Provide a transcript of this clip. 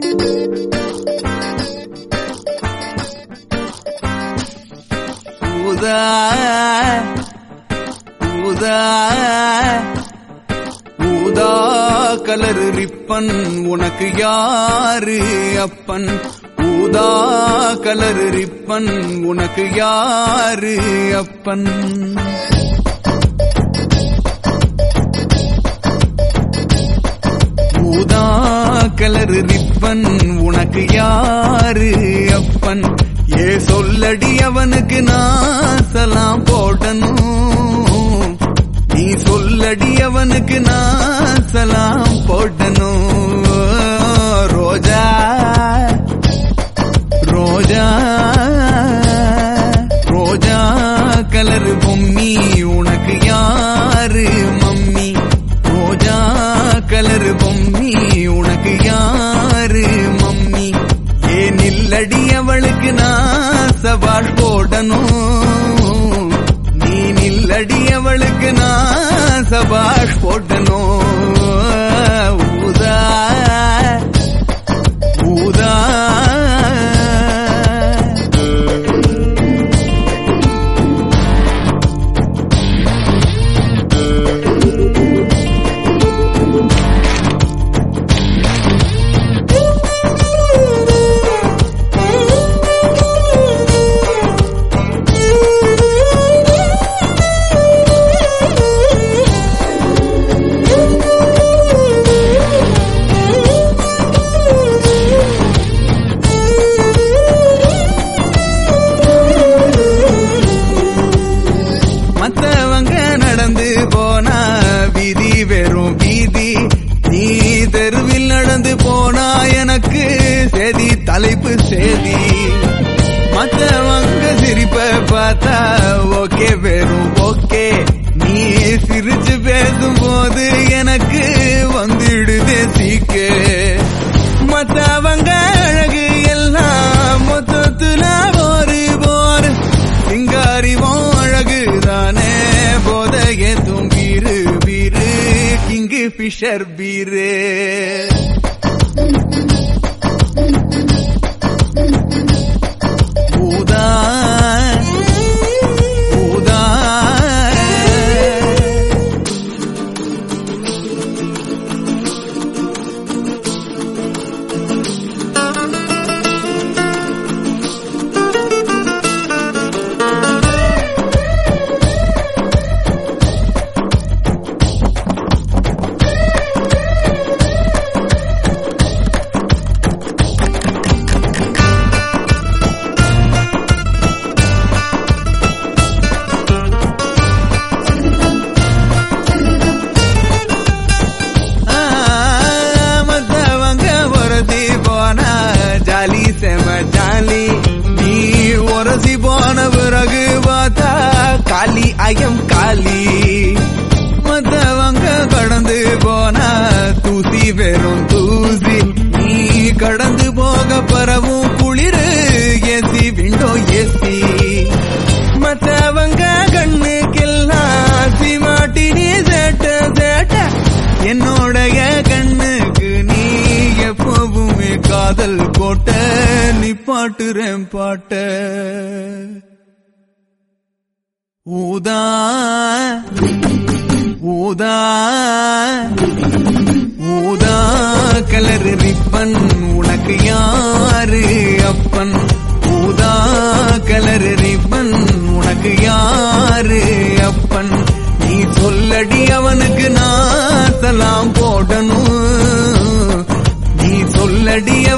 ஊதா ஊதா ஊதா கலர் ரிப்பன் உனக்கு யாரு அப்பன்? ஊதா கலர் ரிப்பன் உனக்கு யாரு அப்பன்? ஊதா கலர் ரிப்பன் உனக்கு யாரு அப்பன்? ஏ சொல்லடி அவனுக்கு நான் சலாம் போடணும். நீ சொல்லடி அவனுக்கு நான் சலாம் போடணும். ரோஜா ரோஜா ரோஜா கலர் பொம்மி உனக்கு யாரு மம்மி? ரோஜா கலர் பொம்மி உனக்கு யாரு மம்மி? ஏ நில்லடி அவளுக்கு நான் சவால் போடணும். நீ நில்லடி அவளுக்கு நான் சவால் போடணும். ஊதா ஊதா மத்தவங்க நடந்து போனா வீதி வெறும் வீதி. நீ தெருவில் நடந்து போனா எனக்கு சேதி தலைப்பு சேதி. மத்தவங்க சிரிப்ப பார்த்தா ஓகே வெறும் ஓகே. நீ சிரிச்சு பேசும்போது எனக்கு வந்துடுதே சீக்கு. மத்தவங்க அழகு எல்லாம் மொத்தத்துல ஒரு போர். சிங்காரிவோம் அழகுதானே போதைய தூங்கீரு வீரு கிங்கு ஃபிஷர் வீரு. ஊதா ஊதா ஜாலி செம ஜாலி. நீ உரசி போன பிறகு பார்த்தா காலி ஐயம் காலி. மத்தவங்க கடந்து போனா தூசி வெறும் தூசி. நீ கடந்து போக பரவும் குளிரு ஏசி விண்டோ ஏசி. மத்தவங்க கண்ணுக்கெல்லாம் சிமாட்டி நீ சேட்ட சேட்ட. என்னோடைய கண்ணுக்கு நீ எப்பவுமே காதல் கோட்ட. நீ பாட்டுறேன் பாட்ட. ஊதா ஊதா ஊதா கலர் ரிப்பன் உனக்கு யாரு அப்பன்? ஊதா கலர் ரிப்பன் உனக்கு யாரு அப்பன்? நீ சொல்லடி அவனுக்கு நான் சலாம் போடணும். நீ சொல்லடி